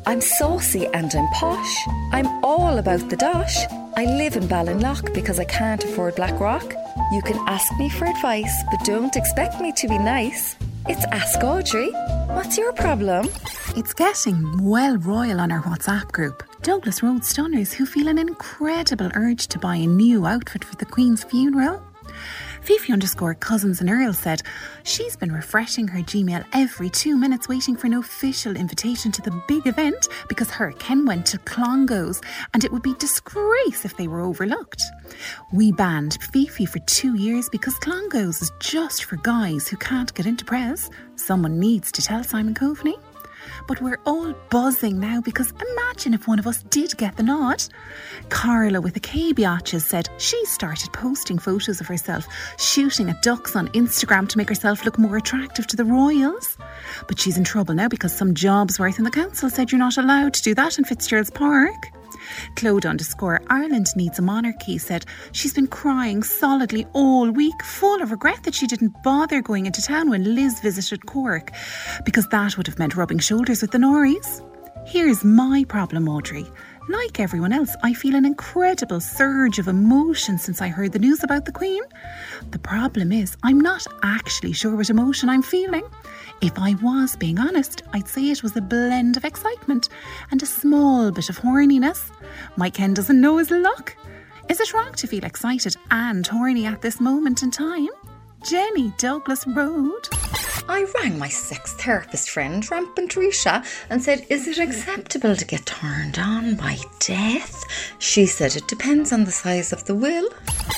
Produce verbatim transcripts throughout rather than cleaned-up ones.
I'm saucy and I'm posh. I'm all about the dosh. I live in Ballinlough because I can't afford Blackrock. You can ask me for advice, but don't expect me to be nice. It's Ask Audrey. What's your problem? It's getting well royal on our WhatsApp group. Douglas Road stunners who feel an incredible urge to buy a new outfit for the Queen's funeral. Fifi underscore Cousins and Earl said she's been refreshing her Gmail every two minutes waiting for an official invitation to the big event because her Ken went to Clongowes and it would be disgrace if they were overlooked. We banned Fifi for two years because Clongowes is just for guys who can't get into press. Someone needs to tell Simon Coveney. But we're all buzzing now because imagine if one of us did get the nod. Carla with the K biatches said she started posting photos of herself shooting at ducks on Instagram to make herself look more attractive to the royals. But she's in trouble now because some jobs worth in the council said you're not allowed to do that in Fitzgerald's Park. Claude underscore Ireland needs a monarchy said she's been crying solidly all week, full of regret that she didn't bother going into town when Liz visited Cork, because that would have meant rubbing shoulders with the Norries. Here's my problem, Audrey. Like everyone else, I feel an incredible surge of emotion since I heard the news about the Queen. The problem is, I'm not actually sure what emotion I'm feeling. If I was being honest, I'd say it was a blend of excitement and a small bit of horniness. My Ken doesn't know his luck. Is it wrong to feel excited and horny at this moment in time? Jenny, Douglas Road. I rang my sex therapist friend, Rampant Risha, and said, is it acceptable to get turned on by death? She said it depends on the size of the will.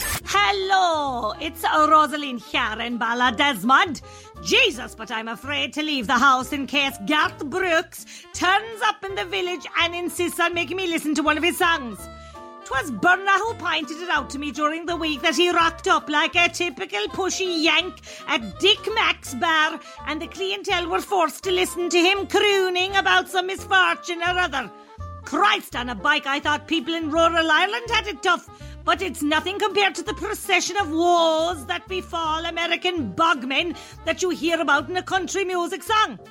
Hello, it's Rosalind here in Bala Desmond. Jesus, but I'm afraid to leave the house in case Garth Brooks turns up in the village and insists on making me listen to one of his songs. 'Twas Burna who pointed it out to me during the week that he rocked up like a typical pushy yank at Dick Mac's bar, and the clientele were forced to listen to him crooning about some misfortune or other. Christ on a bike, I thought people in rural Ireland had it tough, but it's nothing compared to the procession of woes that befall American bogmen that you hear about in a country music song.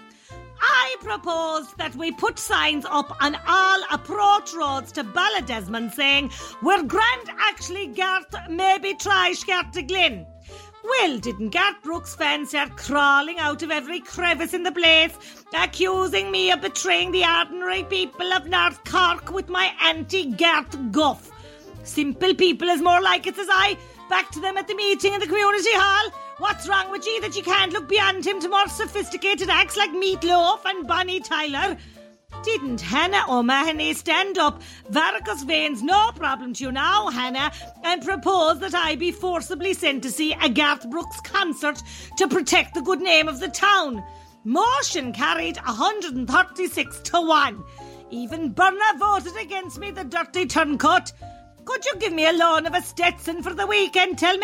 I proposed that we put signs up on all approach roads to Ballydesmond saying, we're grand actually Garth, maybe try Scartaglin. Well, didn't Garth Brooks fans start crawling out of every crevice in the place, accusing me of betraying the ordinary people of North Cork with my anti-Garth guff? Simple people is more like it, as I. Back to them at the meeting in the community hall. What's wrong with you that you can't look beyond him to more sophisticated acts like Meatloaf and Bonnie Tyler? Didn't Hannah O'Mahony stand up, varicose veins no problem to you now, Hannah, and propose that I be forcibly sent to see a Garth Brooks concert to protect the good name of the town? Motion carried one hundred thirty-six to one. Even Burna voted against me, the dirty turncoat. Could you give me a loan of a Stetson for the weekend, tell me?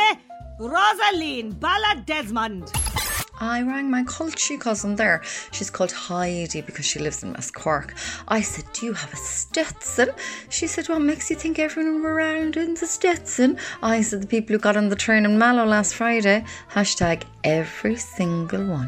Rosaline, Ballydesmond. I rang my culture cousin there. She's called Heidi because she lives in West Cork. I said, do you have a Stetson? She said, what makes you think everyone around in the Stetson? I said, the people who got on the train in Mallow last Friday. Hashtag every single one.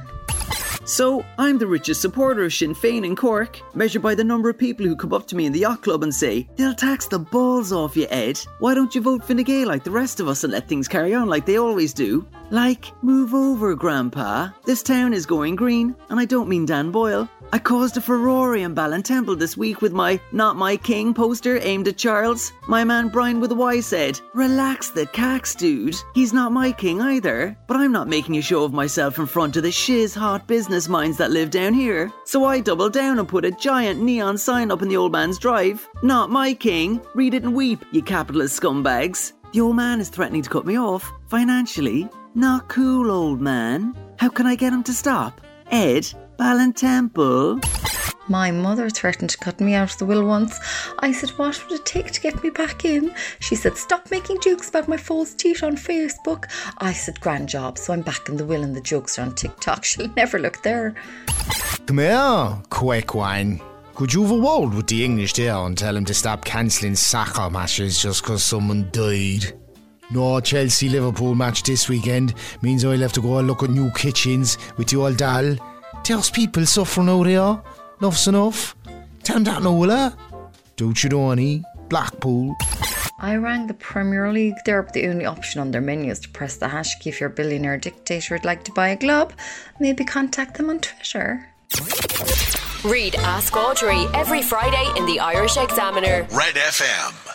So, I'm the richest supporter of Sinn Féin in Cork, measured by the number of people who come up to me in the yacht club and say, they'll tax the balls off you, Ed. Why don't you vote Fine Gael like the rest of us and let things carry on like they always do? Like, move over, Grandpa. This town is going green, and I don't mean Dan Boyle. I caused a furore in Ballintemple this week with my Not My King poster aimed at Charles. My man Brian with a Y said, relax the cax, dude. He's not my king either. But I'm not making a show of myself in front of the shiz hot business minds that live down here. So I doubled down and put a giant neon sign up in the old man's drive. Not my king. Read it and weep, you capitalist scumbags. The old man is threatening to cut me off, financially. Not cool, old man. How can I get him to stop? Ed, Ballintemple. My mother threatened to cut me out of the will once. I said, what would it take to get me back in? She said, stop making jokes about my false teeth on Facebook. I said, grand job, so I'm back in the will and the jokes are on TikTok. She'll never look there. Come here, quick one. Could you have a word with the English there and tell him to stop cancelling soccer matches just because someone died? No Chelsea-Liverpool match this weekend means I'll have to go and look at new kitchens with the old doll. There's people suffering out here. Enough's enough. Tell him that, Nola. Don't you know any? Blackpool. I rang the Premier League there, but the only option on their menu is to press the hash key if your billionaire dictator would like to buy a club. Maybe contact them on Twitter. Read Ask Audrey every Friday in the Irish Examiner. Red F M.